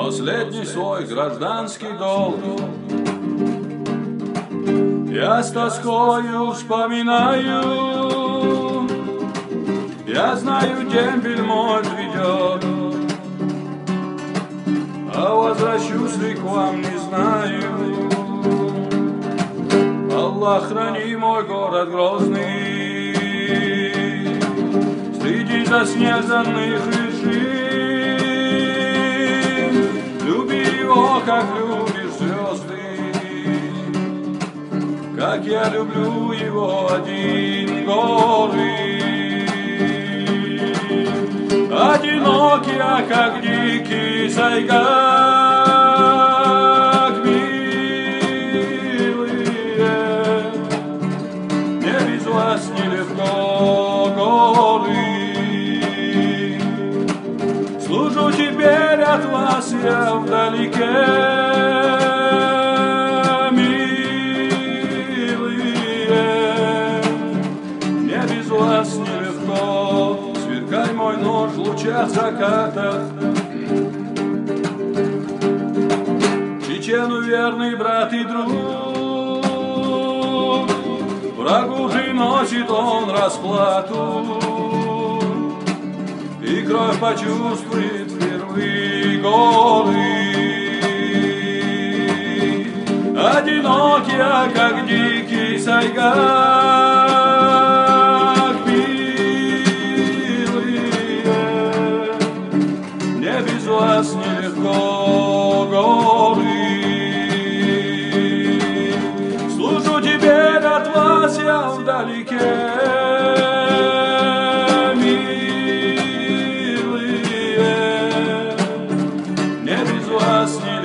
последний свой гражданский долг. Я с тоскою вспоминаю, я знаю, дембель мой придет, а возвращусь ли к вам, не знаю. Аллах, храни мой город Грозный среди заснеженных вершин. Люби его, как любишь звезды, как я люблю его один, горы. Одинокий, а как дикий сайгак, милые, мне без вас нелегко, горы. Служу теперь от вас я вдалеке, милые, мне без вас нелегко. Сверкай мой нож в лучах заката, чечену верный брат и друг, врагу приносит он расплату, и кровь почувствует впервые, горы. Одинокий, а как дикий сайгак, милые, мне без вас нелегко, горы. Служу теперь от вас я вдалеке, милые, мне без вас нелегко.